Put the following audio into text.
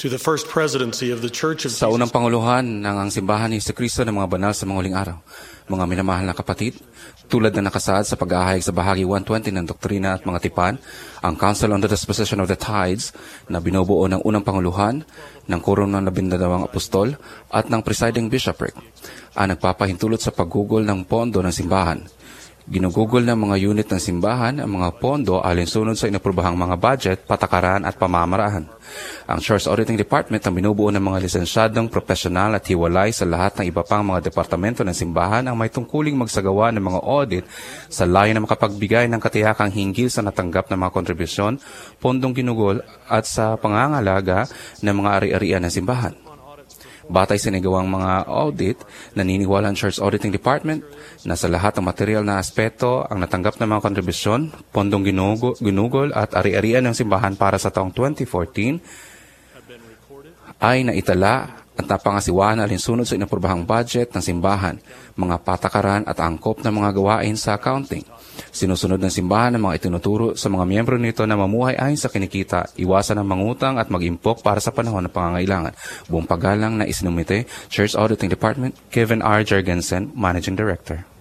to the First Presidency of the Church of Sa Jesus unang panguluhan ng ang simbahan ni Kristo ng mga banal sa mga huling araw, mga minamahal na kapatid, tulad na nakasaad sa pag-ahayag sa bahagi 120 ng Doktrina at mga Tipan, ang Council on the Disposition of the Tithes na binubuo ng unang panguluhan, ng Quorum ng 12 Apostol at ng Presiding Bishopric, ang nagpapahintulot sa paggugol ng pondo ng simbahan. Ginugugol ng mga unit ng simbahan ang mga pondo alinsunod sa inaprobahang mga budget, patakaran at pamamaraan. Ang Church Auditing Department ang binubuo ng mga lisensyadong profesional at hiwalay sa lahat ng iba pang mga departamento ng simbahan ang may tungkuling magsagawa ng mga audit sa layo na makapagbigay ng katiyakang hinggil sa natanggap ng mga kontribusyon, pondong ginugol at sa pangangalaga ng mga ari-arian ng simbahan. Batay sa nagawang mga audit, naniniwala ang Church Auditing Department na sa lahat ng material na aspeto ang natanggap ng mga kontribusyon, pondong ginugol at ari-arian ng simbahan para sa taong 2014 ay naitala at napangasiwaan na alinsunod sa inaprobahang budget ng simbahan, mga patakaran at angkop ng mga gawain sa accounting. Sinusunod ng simbahan ang mga itinuturo sa mga miyembro nito na mamuhay ayon sa kinikita, iwasan ang mangutang at mag-impok para sa panahon ng pangangailangan. Buong paggalang na isinumite, Church Auditing Department, Kevin R. Jergensen, Managing Director.